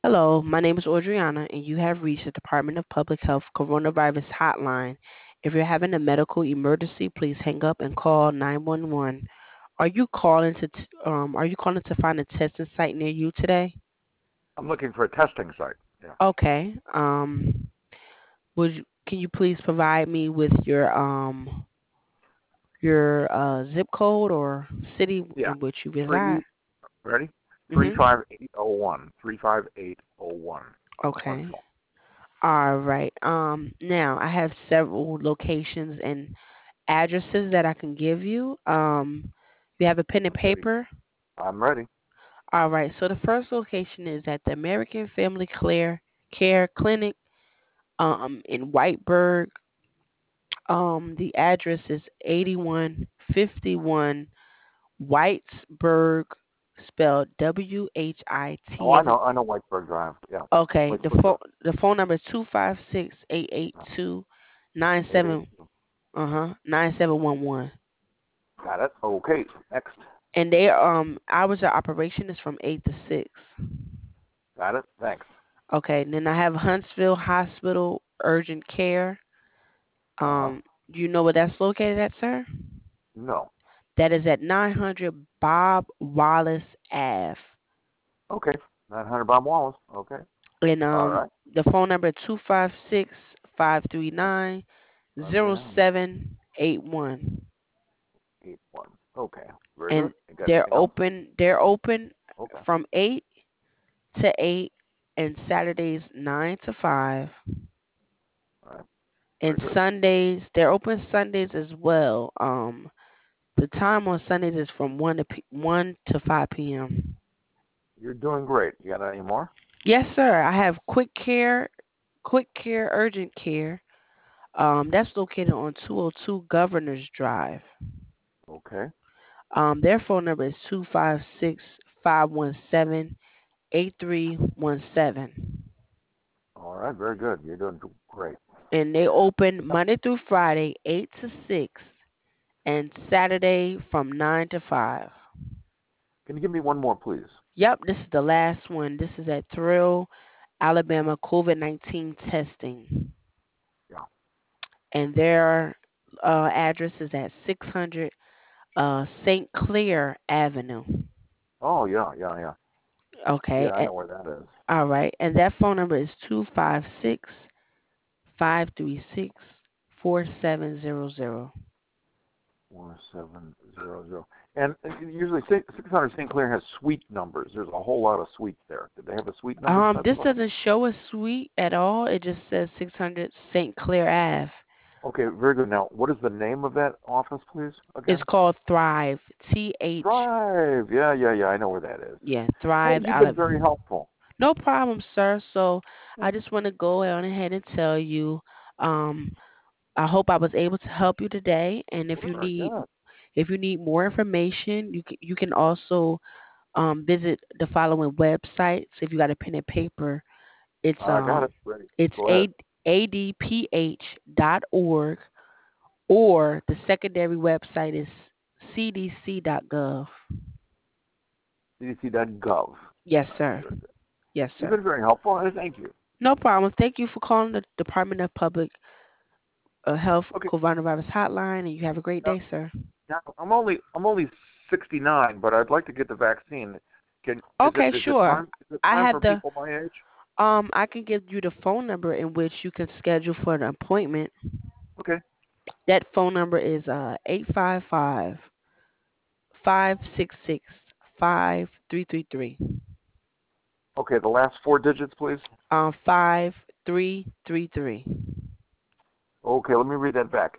Hello, my name is Audriana, and you have reached the Department of Public Health Coronavirus Hotline. If you're having a medical emergency, please hang up and call 911. Are you calling to find a testing site near you today? I'm looking for a testing site. Yeah. Okay. Can you please provide me with your zip code or city Yeah. in which you reside? Three. Ready? Three Mhm. five eight zero one. 35801. On Okay. phone. All right. Now I have several locations and addresses that I can give you. You have a pen and I'm ready. paper? I'm ready. All right. So the first location is at the American Family Care Clinic in Whiteburg. The address is 8151 Whitesburg, spelled Oh, WHIT. I know. I know Whiteburg Drive. Yeah. Okay. The Whiteburg phone Drive. the phone number is 256-882 882. 9711. Got it. Okay. Next. And they hours of operation is from 8 to 6. Got it. Thanks. Okay, and then I have Huntsville Hospital Urgent Care. Uh huh. Do you know where that's located at, sir? No. That is at 900 Bob Wallace Ave. Okay. 900 Bob Wallace. Okay. And All right. the phone number is 256-539 539 0781. 81. Okay. Very good. And You got they're anything else? open Okay. from 8 to 8 and Saturdays 9 to 5. All right. And Very good. Sundays, they're open Sundays as well. The time on Sundays is from 1 to 5 p.m. You're doing great. You got any more? Yes, sir. I have quick care, urgent care. That's located on 202 Governors Drive. Okay. Their phone number is 256-517-8317. All right, very good. You're doing great. And they open Monday through Friday, 8 to 6, and Saturday from 9 to 5. Can you give me one more, please? Yep, this is the last one. This is at Thrill, Alabama COVID-19 testing. Yeah. And their address is at 600 St. Clair Avenue. Oh, yeah, yeah, yeah. Okay. Yeah, I know where that is. All right. And that phone number is 256-536-4700. 4700. And usually 600 St. Clair has suite numbers. There's a whole lot of suites there. Did they have a suite number This specified? doesn't show a suite at all. It just says 600 St. Clair Ave. Okay, very good. Now, what is the name of that office, please, It's again? called Thrive. TH. Drive. Yeah, yeah, yeah. I know where that is. Yeah, Hey, Thrive you've been very Alabama. helpful. No problem, sir. So Yeah, I just want to go on ahead and tell you, um, I hope I was able to help you today. And sure. Yeah. if you need more information, you can also visit the following websites. If you got a pen and paper, it's I got it. Ready. it's Go ahead. adph.org, or the secondary website is cdc.gov. CDC.gov. Yes, All right. sir. Very good. Yes, You've sir. been very helpful, and thank you. No problem. Thank you for calling the Department of Public Health Okay. Coronavirus Hotline, and you have a great Now, day, sir. now I'm only 69, but I'd like to get the vaccine. Can is it Okay, is it sure. time is it I time have for the people my age? I can give you the phone number in which you can schedule for an appointment. Okay. That phone number is 855-566-5333. Okay. The last four digits, please. 5333. Okay. Let me read that back.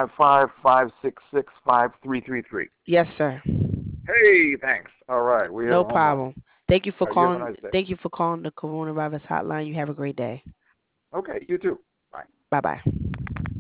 855-566-5333. Yes, sir. Hey, thanks. All right. We hit a No home run. problem. Thank you for All right. You have a calling. nice day. Thank you for calling the Coronavirus Hotline. You have a great day. Okay. You too. Bye. Bye bye.